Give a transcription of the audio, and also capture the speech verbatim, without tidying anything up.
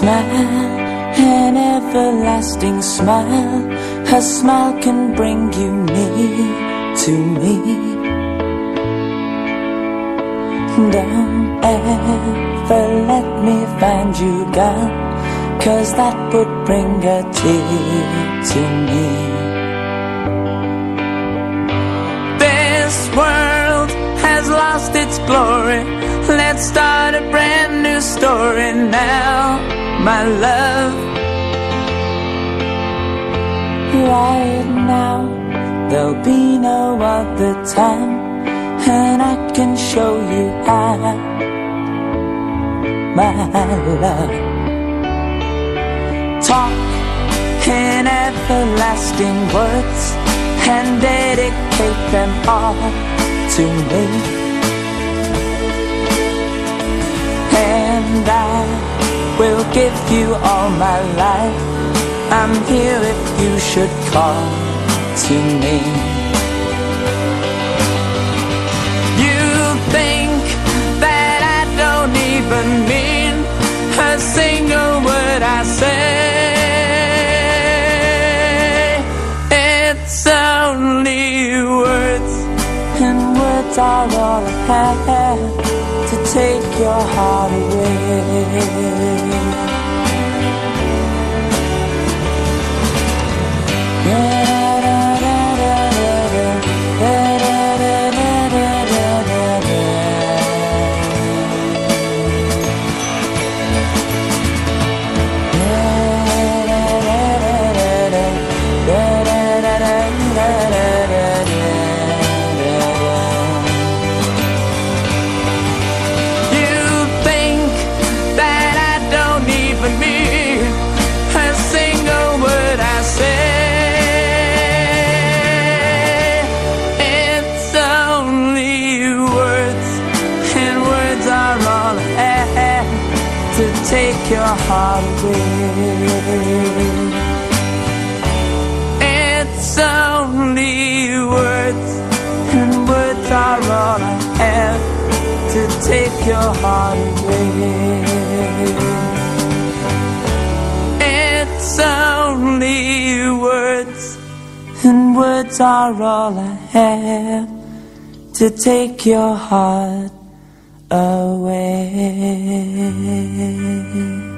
smile, an everlasting smile. Her smile can bring you near to me. Don't ever let me find you gone, 'cause that would bring a tear to me. This world has lost its glory. Let's start a brand new story now, my love. Right now, there'll be no other time, and I can show you how, my love. Talk in everlasting words and dedicate them all to me. And I will give you all my life. I'm here if you should call to me. You think that I don't even mean a single word I say. It's only words, and words are all I have to take your heart away. Take your heart away. It's only words, and words are all I have to take your heart away. It's only words, and words are all I have to take your heart away.